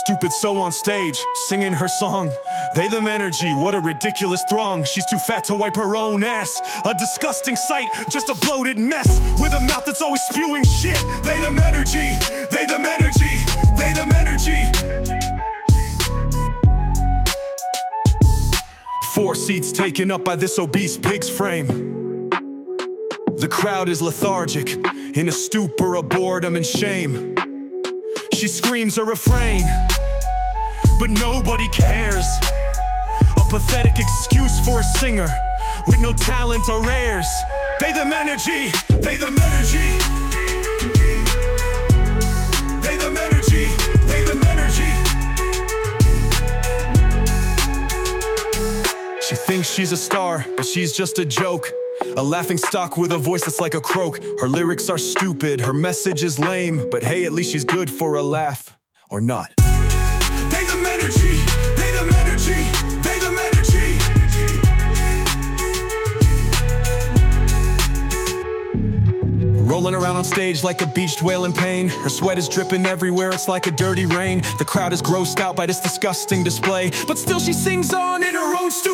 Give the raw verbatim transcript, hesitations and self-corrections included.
stupid so on stage, singing her song. They them energy, what a ridiculous throng. She's too fat to wipe her own ass. A disgusting sight, just a bloated mess, with a mouth that's always spewing shit. They them energy, they them energy, they them energy. Four seats taken up by this obese pig's frame. The crowd is lethargic, in a stupor of boredom and shame. She screams a refrain, but nobody cares. A pathetic excuse for a singer with no talent or airs. They them energy, they them energy. They them energy, they them energy. She thinks she's a star, but she's just a joke. A laughing stock with a voice that's like a croak. Her lyrics are stupid, her message is lame, but hey, at least she's good for a laugh. Or not. They them energy, they them energy, they them energy. Rolling around on stage like a beached whale in pain. Her sweat is dripping everywhere, it's like a dirty rain. The crowd is grossed out by this disgusting display, but still she sings on in her own style.